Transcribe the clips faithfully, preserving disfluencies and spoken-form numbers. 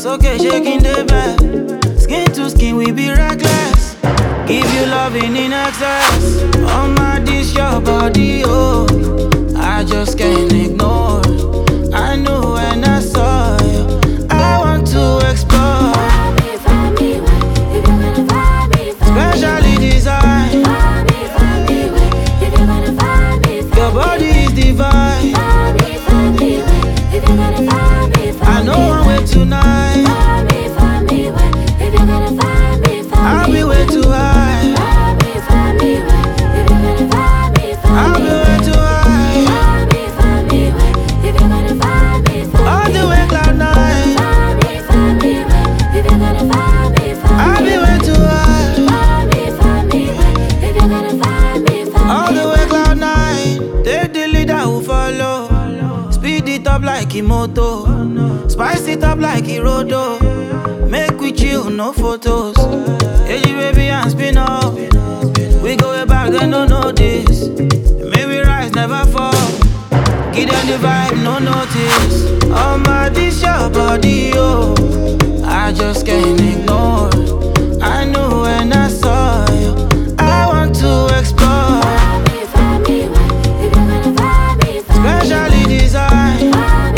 okay, shaking the bed. Skin to skin, we be reckless. Give you loving in excess. On my dish, your body, oh. I just can't ignore. I knew when I saw you. I want to explore. Specially designed. Your body is divine. I know one way tonight. I'll be way too high. I'll be way too high. All the way cloud nine. I'll be way too high. All the way cloud nine. Take the leader who follow. Speed it up like Imoto. Spice it up like Irodo. Make we chill, no photos. Hey, baby, and spin up. We go way back, they don't know this. Maybe rise, never fall. Give them the vibe, no notice. Oh my, this your body, oh. I just can't ignore. I knew when I saw you. I want to explore. Specially designed.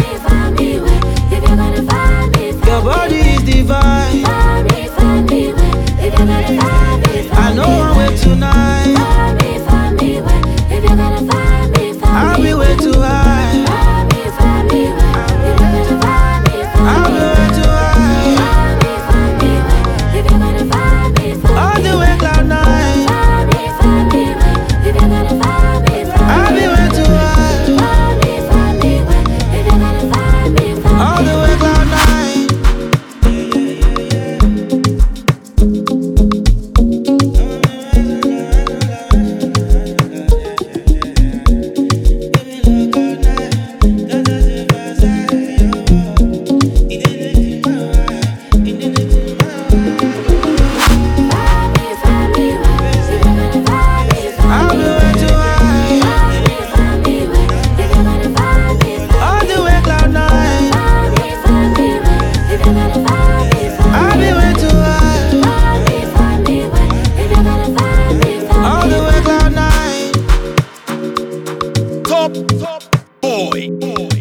Your body is divine. I know one way tonight. I'll be way too high. I'll be way too high. All the way cloud nine. I'll be way too high. All the way cloud nine. Top, top boy. boy.